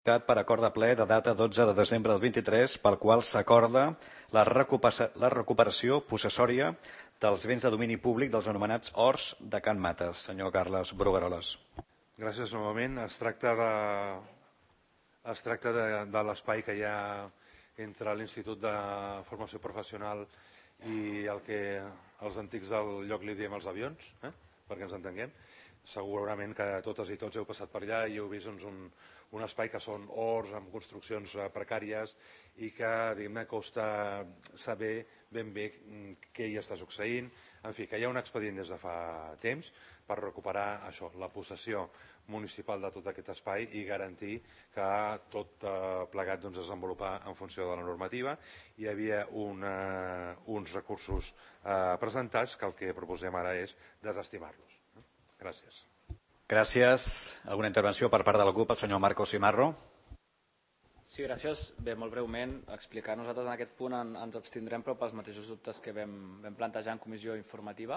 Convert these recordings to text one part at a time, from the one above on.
per acord de ple de data 12 de desembre del 23, pel qual s'acorda la recuperació possessòria dels béns de domini públic dels anomenats horts de Can Mates. Senyor Carles Brugueroles. Gràcies novament. Es tracta de l'espai que hi ha entre l'Institut de Formació Professional i el que els antics del lloc li diem els avions, perquè ens entenguem. Segurament que totes i tots heu passat per allà i heu vist un espai que són horts amb construccions precàries i que costa saber ben bé què hi està succeint. En fi, que hi ha un expedient des de fa temps per recuperar això, la possessió municipal de tot aquest espai i garantir que tot plegat es desenvolupa en funció de la normativa. Hi havia uns recursos presentats que el que proposem ara és desestimar-los. Gràcies. Gràcies. Alguna intervenció per part de la CUP, el senyor Marcos Cimarro. Sí, gràcies. Bé, molt breument, explicar. Nosaltres en aquest punt ens abstindrem, però pels mateixos dubtes que vam plantejar en comissió informativa.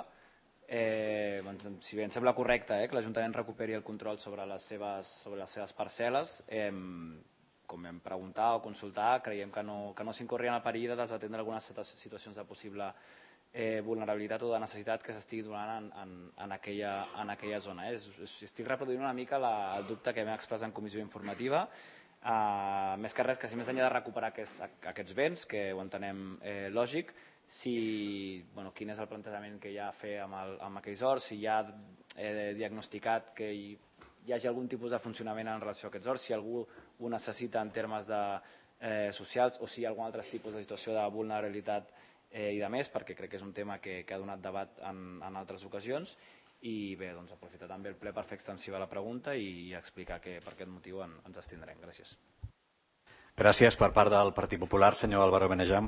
Si bé ens sembla correcte que l'Ajuntament recuperi el control sobre les seves parcel·les, com vam preguntar o consultar, creiem que no s'incorri en el perill de desatendre algunes situacions de possible vulnerabilitat o de necessitat que s'estigui donant en aquella zona. Estic reproduint una mica el dubte que vam expressar en comissió informativa, més que res que si més enllà de recuperar aquests béns, que ho entenem lògic, quin és el plantejament que hi ha a fer amb aquells horts, si hi ha diagnosticat que hi hagi algun tipus de funcionament en relació a aquests horts, si algú ho necessita en termes socials o si hi ha algun altre tipus de situació de vulnerabilitat i de més, perquè crec que és un tema que ha donat debat en altres ocasions. I bé, aprofitar també el ple per fer extensiva la pregunta i explicar que per aquest motiu ens abstindrem. Gràcies. Gràcies. Per part del Partit Popular, senyor Álvaro Benejam.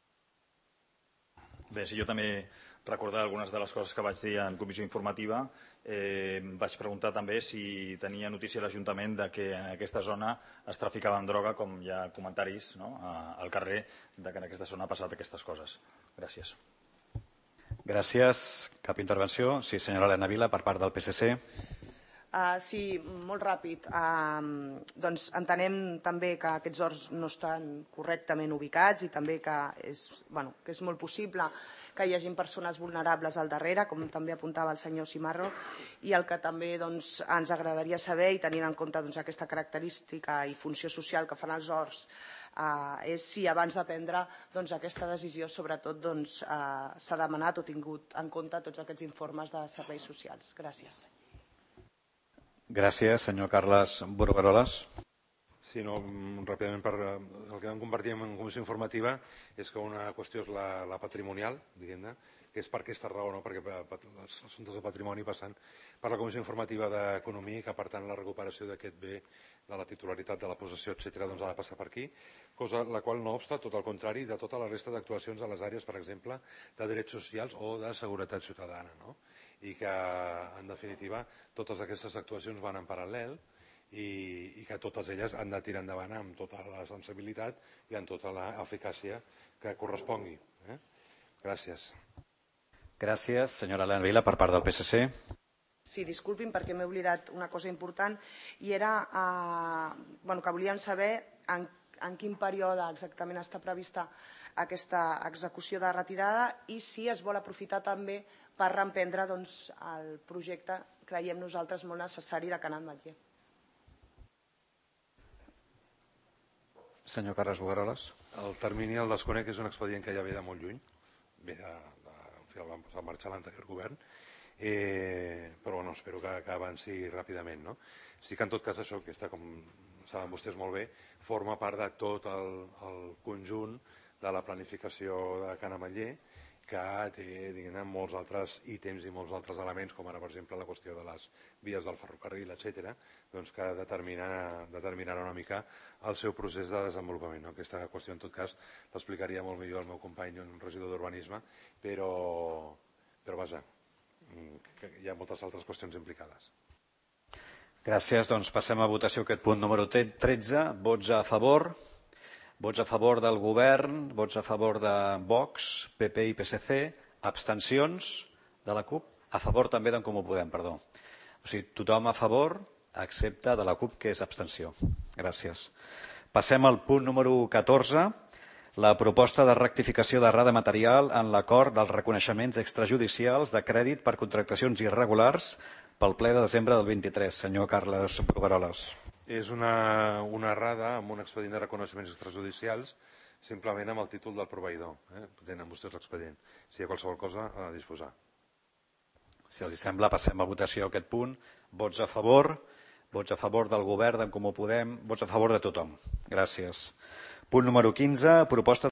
Bé, si jo també recordar algunes de les coses que vaig dir en comissió informativa. Vaig preguntar també si tenia notícia l'Ajuntament que en aquesta zona es traficava amb droga, com hi ha comentaris al carrer que en aquesta zona ha passat aquestes coses. Gràcies. Gràcies. Cap intervenció? Sí, senyora Elena Vila, per part del PSC. Sí, molt ràpid. Entenem també que aquests horts no estan correctament ubicats i també que és molt possible que hi hagi persones vulnerables al darrere, com també apuntava el senyor Cimarro, i el que també ens agradaria saber, i tenint en compte aquesta característica i funció social que fan els horts, és si abans de prendre aquesta decisió sobretot s'ha demanat o tingut en compte tots aquests informes de serveis socials. Gràcies. Gràcies. Senyor Carles Brugueroles. Sí, ràpidament, el que vam compartir en comissió informativa és que una qüestió és la patrimonial, diguem-ne, que és per aquesta raó, perquè els assumptes de patrimoni passen per la comissió informativa d'Economia i que, per tant, la recuperació d'aquest bé de la titularitat, de la possessió, etc., ha de passar per aquí, cosa la qual no obsta, tot el contrari, de tota la resta d'actuacions a les àrees, per exemple, de drets socials o de seguretat ciutadana, i que, en definitiva, totes aquestes actuacions van en paral·lel i que totes elles han de tirar endavant amb tota la sensibilitat i amb tota l'eficàcia que correspongui. Gràcies. Gràcies. Senyora Elena Vila, per part del PSC. Sí, disculpin perquè m'he oblidat una cosa important i era que volíem saber en quin període exactament està prevista aquesta execució de retirada i si es vol aprofitar també per reemprendre el projecte, creiem nosaltres, molt necessari de Can Ametller. Senyor Carles Brugueroles. El termini el desconec, és un expedient que ja ve de molt lluny, el vam posar en marxa l'anterior govern, però espero que avanci ràpidament. Sí que en tot cas això, com saben vostès molt bé, forma part de tot el conjunt de la planificació de Can Ametller, que té molts altres ítems i molts altres elements, com ara, per exemple, la qüestió de les vies del ferrocarril, etc., que determinarà una mica el seu procés de desenvolupament. Aquesta qüestió, en tot cas, l'explicaria molt millor el meu company, un regidor d'Urbanisme, però vaja, hi ha moltes altres qüestions implicades. Gràcies. Passem a votació aquest punt número 13. Vots a favor. Vots a favor del govern, vots a favor de Vox, PP i PSC, abstencions de la CUP, a favor també d'en Comú Podem, perdó. O sigui, tothom a favor, excepte de la CUP, que és abstenció. Gràcies. Passem al punt número 14, la proposta de rectificació d'errada material en l'acord dels reconeixements extrajudicials de crèdit per contractacions irregulars pel ple de desembre del 23. Senyor Carles Brugueroles. És una errada amb un expedient de reconeixements extrajudicials, simplement amb el títol del proveïdor. Tenen vostès l'expedient. Si hi ha qualsevol cosa, a disposar. Si els sembla, passem a votació aquest punt. Vots a favor del govern, d'en Comú Podem, vots a favor de tothom. Gràcies. Punt número 15, proposta